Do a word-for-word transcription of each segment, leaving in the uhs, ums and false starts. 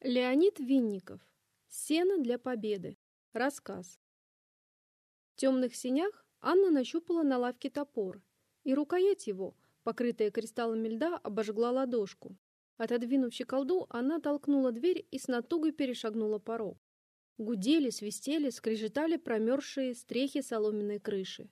Леонид Винников. Сено для победы. Рассказ. В темных сенях Анна нащупала на лавке топор, и рукоять его, покрытая кристаллами льда, обожгла ладошку. Отодвинув щеколду, она толкнула дверь и с натугой перешагнула порог. Гудели, свистели, скрежетали промерзшие стрехи соломенной крыши.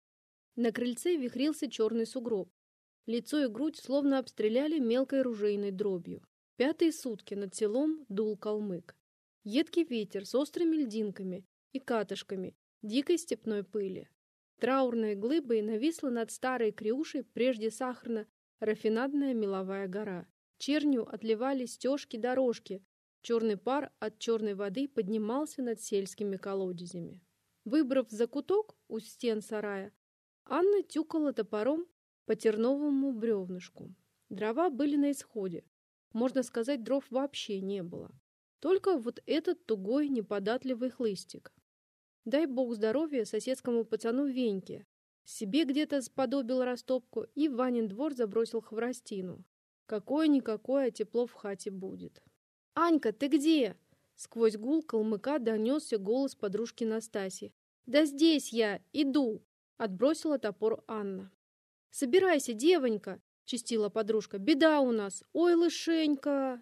На крыльце вихрился черный сугроб. Лицо и грудь словно обстреляли мелкой ружейной дробью. Пятые сутки над селом дул калмык. Едкий ветер с острыми льдинками и катышками дикой степной пыли. Траурной глыбой нависла над старой Криушей прежде сахарно-рафинадная меловая гора. Чернью отливали стежки-дорожки. Черный пар от черной воды поднимался над сельскими колодезями. Выбрав закуток у стен сарая, Анна тюкала топором по терновому бревнышку. Дрова были на исходе. Можно сказать, дров вообще не было. Только вот этот тугой, неподатливый хлыстик. Дай бог здоровья соседскому пацану Веньке. Себе где-то сподобил растопку и в Ванин двор забросил хворостину. Какое-никакое тепло в хате будет. «Анька, ты где?» Сквозь гул калмыка донесся голос подружки Настасьи. «Да здесь я, иду!» Отбросила топор Анна. «Собирайся, девонька!» — чистила подружка. «Беда у нас! Ой, лышенька!»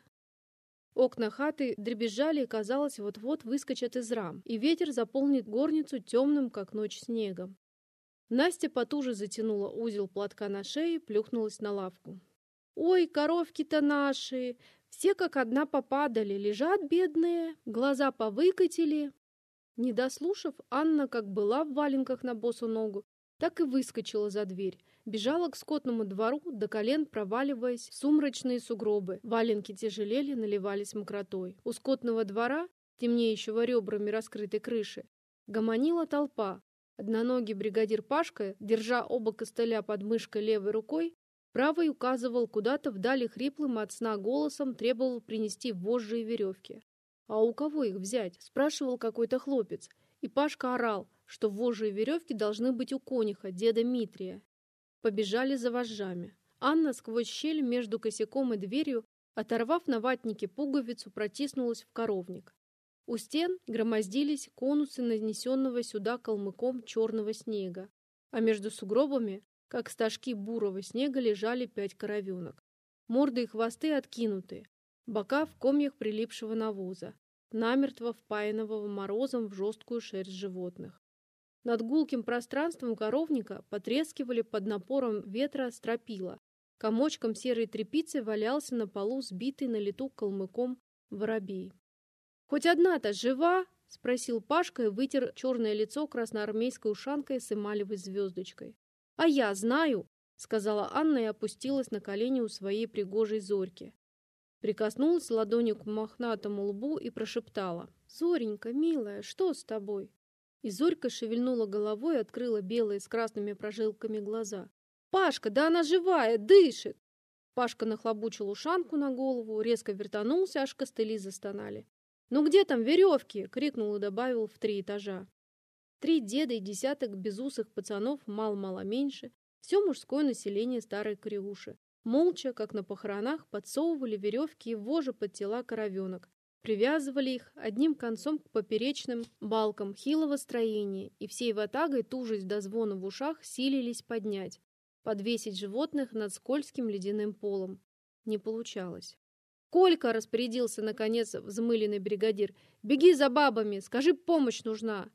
Окна хаты дребезжали и, казалось, вот-вот выскочат из рам, и ветер заполнит горницу темным, как ночь, снегом. Настя потуже затянула узел платка на шее, плюхнулась на лавку. «Ой, коровки-то наши! Все как одна попадали, лежат бедные, глаза повыкатили!» Не дослушав, Анна, как была в валенках на босу ногу, так и выскочила за дверь. Бежала к скотному двору, до колен проваливаясь в сумрачные сугробы. Валенки тяжелели, наливались мокротой. У скотного двора, темнеющего ребрами раскрытой крыши, гомонила толпа. Одноногий бригадир Пашка, держа оба костыля под мышкой левой рукой, правой указывал куда-то вдали хриплым от сна голосом, требовал принести вожжи и веревки. «А у кого их взять?» – спрашивал какой-то хлопец. И Пашка орал, что вожжи и веревки должны быть у кониха, деда Митрия. Побежали за вожжами. Анна сквозь щель между косяком и дверью, оторвав на ватнике пуговицу, протиснулась в коровник. У стен громоздились конусы нанесенного сюда калмыком черного снега, а между сугробами, как стажки бурого снега, лежали пять коровенок. Морды и хвосты откинуты, бока в комьях прилипшего навоза, намертво впаянного морозом в жесткую шерсть животных. Над гулким пространством коровника потрескивали под напором ветра стропила. Комочком серой тряпицы валялся на полу сбитый на лету калмыком воробей. «Хоть одна-то жива?» — спросил Пашка и вытер черное лицо красноармейской ушанкой с эмалевой звездочкой. «А я знаю!» — сказала Анна и опустилась на колени у своей пригожей Зорьки. Прикоснулась ладонью к мохнатому лбу и прошептала: «Зоренька, милая, что с тобой?» И Зорька шевельнула головой и открыла белые с красными прожилками глаза. «Пашка, да она живая, дышит!» Пашка нахлобучил ушанку на голову, резко вертанулся, аж костыли застонали. «Ну где там веревки?» — крикнул и добавил в три этажа. Три деда и десяток безусых пацанов, мало-мало меньше, все мужское население старой Криуши, молча, как на похоронах, подсовывали веревки и вожжи под тела коровенок, привязывали их одним концом к поперечным балкам хилого строения и всей ватагой, тужась до звона в ушах, силились поднять, подвесить животных над скользким ледяным полом. Не получалось. «Колька!» — распорядился, наконец, взмыленный бригадир. «Беги за бабами! Скажи, помощь нужна!»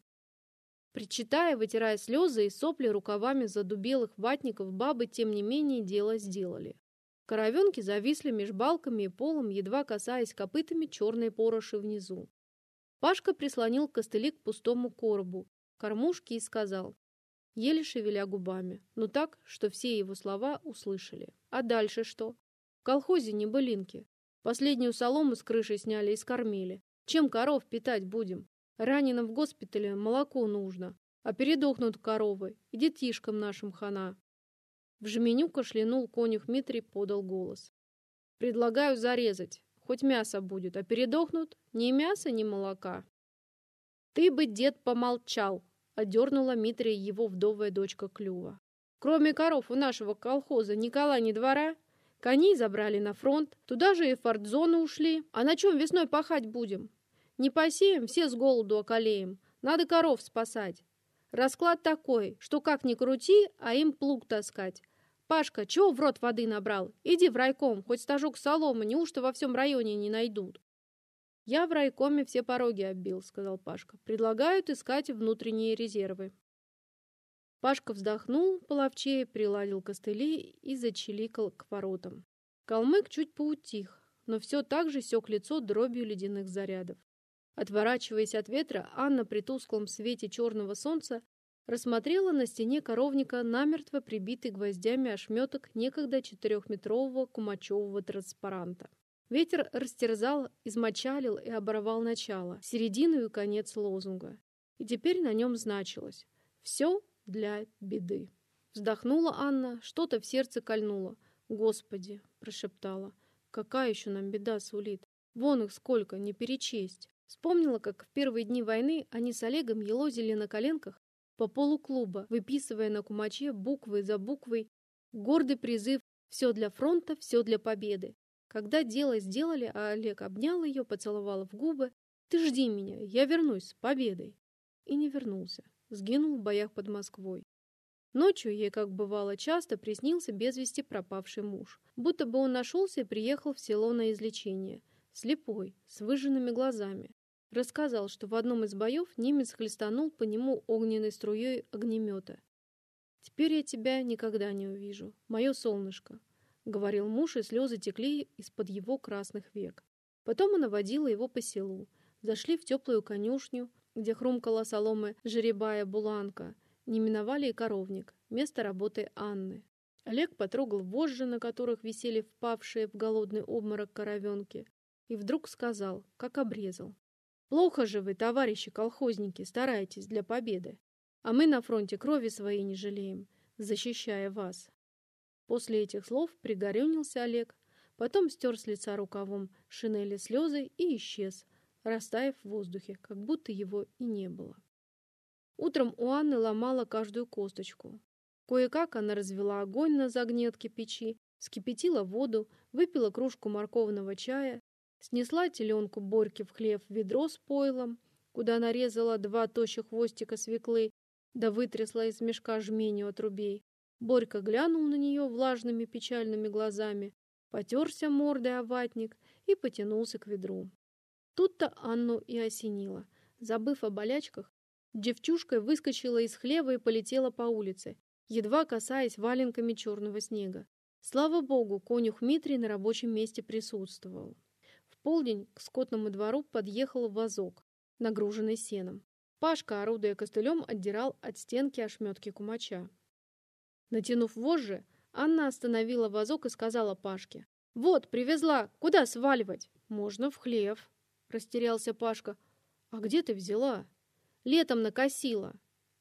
Причитая, вытирая слезы и сопли рукавами задубелых ватников, бабы, тем не менее, дело сделали. Коровенки зависли меж балками и полом, едва касаясь копытами черной пороши внизу. Пашка прислонил костыли к пустому коробу, кормушки и сказал, еле шевеля губами, но так, что все его слова услышали. «А дальше что? В колхозе не былинки. Последнюю солому с крыши сняли и скормили. Чем коров питать будем? Раненым в госпитале молоко нужно, а передохнут коровы, и детишкам нашим хана». В жменю кашлянул конюх Митрий, подал голос. «Предлагаю зарезать. Хоть мясо будет, а передохнут ни мяса, ни молока». «Ты бы, дед, помолчал», — одернула Митрия его вдовая дочка Клюва. «Кроме коров у нашего колхоза ни кола, ни двора. Коней забрали на фронт, туда же и фортзоны ушли. А на чем весной пахать будем? Не посеем, все с голоду околеем. Надо коров спасать. Расклад такой, что как ни крути, а им плуг таскать. Пашка, чего в рот воды набрал? Иди в райком, хоть стажок соломы, неужто во всем районе не найдут? Я в райкоме все пороги оббил, сказал Пашка. Предлагают искать внутренние резервы. Пашка вздохнул половчее, приладил костыли и зачиликал к воротам. Калмык чуть поутих, но все так же сёк лицо дробью ледяных зарядов. Отворачиваясь от ветра, Анна при тусклом свете черного солнца рассмотрела на стене коровника намертво прибитый гвоздями ошметок некогда четырехметрового кумачевого транспаранта. Ветер растерзал, измочалил и оборвал начало, середину и конец лозунга. И теперь на нем значилось «Все для беды». Вздохнула Анна, что-то в сердце кольнуло. «Господи!» – прошептала. «Какая еще нам беда сулит? Вон их сколько, не перечесть!» Вспомнила, как в первые дни войны они с Олегом елозили на коленках по полу клуба, выписывая на кумаче буквы за буквой гордый призыв «Все для фронта, все для победы». Когда дело сделали, а Олег обнял ее, поцеловал в губы. «Ты жди меня, я вернусь с победой». И не вернулся, сгинул в боях под Москвой. Ночью ей, как бывало часто, приснился без вести пропавший муж. Будто бы он нашелся и приехал в село на излечение. Слепой, с выжженными глазами. Рассказал, что в одном из боев немец хлестанул по нему огненной струей огнемета. «Теперь я тебя никогда не увижу, мое солнышко», — говорил муж, и слезы текли из-под его красных век. Потом она водила его по селу. Зашли в теплую конюшню, где хрумкала соломы жеребая буланка. Не миновали и коровник, место работы Анны. Олег потрогал вожжи, на которых висели впавшие в голодный обморок коровенки, и вдруг сказал, как обрезал: «Плохо же вы, товарищи колхозники, стараетесь для победы, а мы на фронте крови своей не жалеем, защищая вас». После этих слов пригорюнился Олег, потом стер с лица рукавом шинели слезы и исчез, растаяв в воздухе, как будто его и не было. Утром у Анны ломала каждую косточку. Кое-как она развела огонь на загнетке печи, вскипятила воду, выпила кружку морковного чая, снесла теленку Борьке в хлев ведро с пойлом, куда нарезала два тощих хвостика свеклы, да вытрясла из мешка жменю отрубей. Борька глянул на нее влажными печальными глазами, потерся мордой о ватник и потянулся к ведру. Тут-то Анну и осенило. Забыв о болячках, девчушка выскочила из хлева и полетела по улице, едва касаясь валенками черного снега. Слава богу, конюх Митрий на рабочем месте присутствовал. В полдень к скотному двору подъехал вазок, нагруженный сеном. Пашка, орудуя костылем, отдирал от стенки ошметки кумача. Натянув вожжи, Анна остановила вазок и сказала Пашке: «Вот, привезла, куда сваливать?» «Можно в хлев», — растерялся Пашка. «А где ты взяла?» «Летом накосила».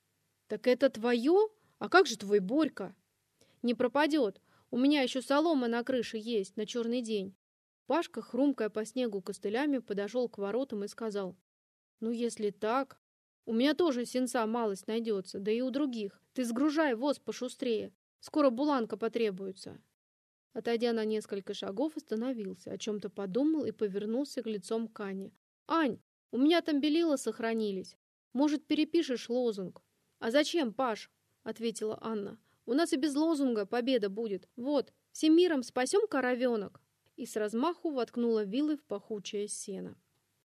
«Так это твое? А как же твой Борька?» «Не пропадет. У меня еще солома на крыше есть на черный день». Пашка, хрумкая по снегу костылями, подошел к воротам и сказал: «Ну, если так, у меня тоже сенца малость найдется, да и у других. Ты сгружай воз пошустрее, скоро буланка потребуется». Отойдя на несколько шагов, остановился, о чем-то подумал и повернулся к лицом к Ане. «Ань, у меня там белила сохранились. Может, перепишешь лозунг?» «А зачем, Паш?» — ответила Анна. «У нас и без лозунга победа будет. Вот, всем миром спасем коровенок!» И с размаху воткнула вилы в пахучее сено.